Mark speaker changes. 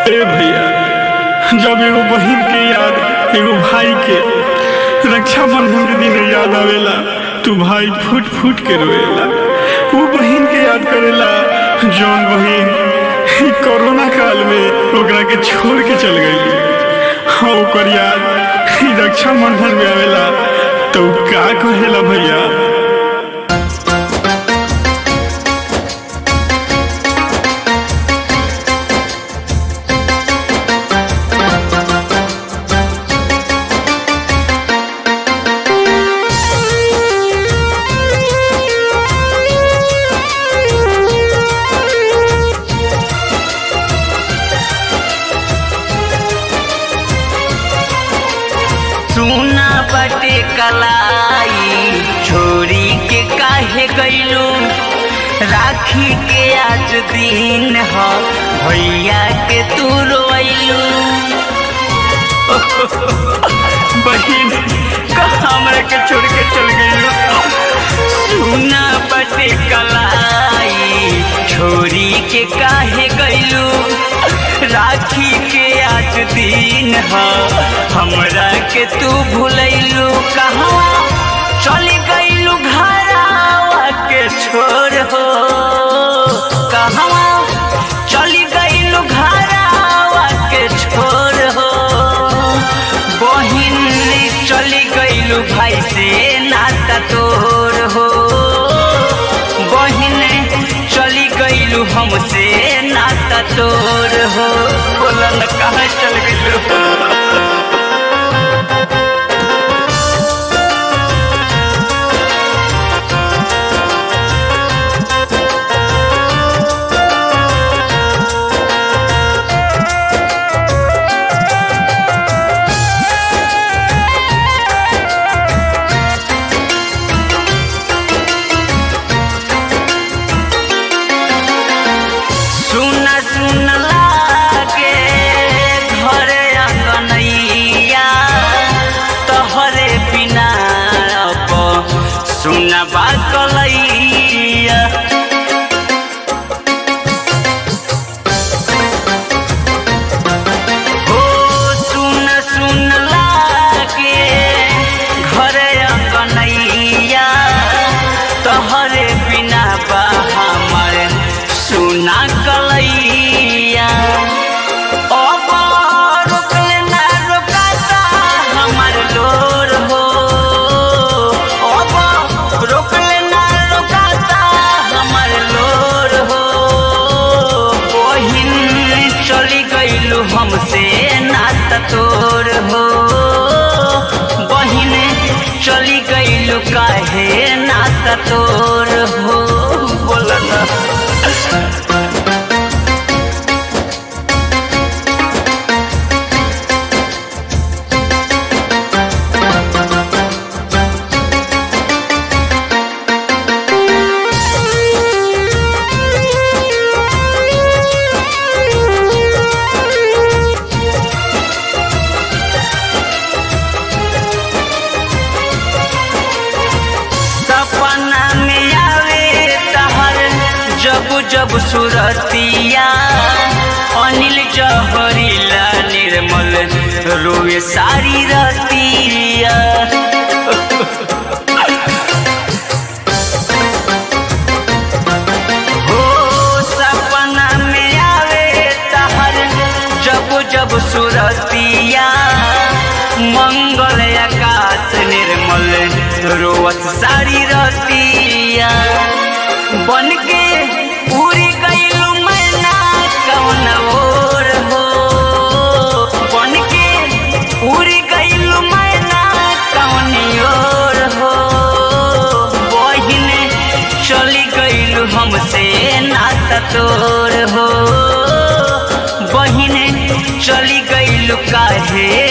Speaker 1: ए भैया, जब एगो बहिन के याद एगो भाई के रक्षाबंधन के दिन याद आवेला तू भाई फूट फूट के रोएला। वो बहिन के याद करेला जौन बहिन कोरोना काल में ओकरा के छोड़ के चल गई। हाँ, ओकर याद रक्षाबंधन में आवेला तो का कहेला भैया।
Speaker 2: सुना बटे कलाई छोरी के काहे गइलू, राखी के आज दिन ह भैया के तू रोइलू। बहिन कहाँ हमरा के छोड़ के चल गइलू। सुना बटे कलाई छोरी के काहे गइलू, राखी के आज दिन ह हमरा के तू भूलैलू। कहवा चली गइलू घरवा के छोड़ हो, कहवा चली गइलू घरवा के छोड़ हो। बहिन चली गइलू भाई से नाता तोड़ हो, बहिन चली गइलू हमसे नाता तोड़ हो। बोला न कहाँ चल गइलू। सुना सुन लागे घरे अंगनैया, तोहरे बिना सुना बाकलैया। हो सुन सुन लागे घरे अंगनैया, तोहरे बिना बा हमर सुना कलैया। अब रोकले ना रोकाता हमार लोर हो, अब रोकले ना रोकाता हमार लोर हो। बहिन चली गइलू हमसे नाता तोर हो, बहिन चली गइलू काहे नाता तोर हो। बोला ना सपना में आवे तहर जब जब सुरतिया, अनिल जहरीला निर्मल रोए सारी रतिया। हो सपना में आवे तहर जब जब सुरतिया, मंगल आकाश निर्मल रोवत सारी रतिया। बन के उड़ी गइलू मैना कौन ओर हो, बन के उड़ी गइलू मैना कौन ओर हो। बहिन चली गइलू हमसे नाता तोर हो, बहिन चली गइलू काहे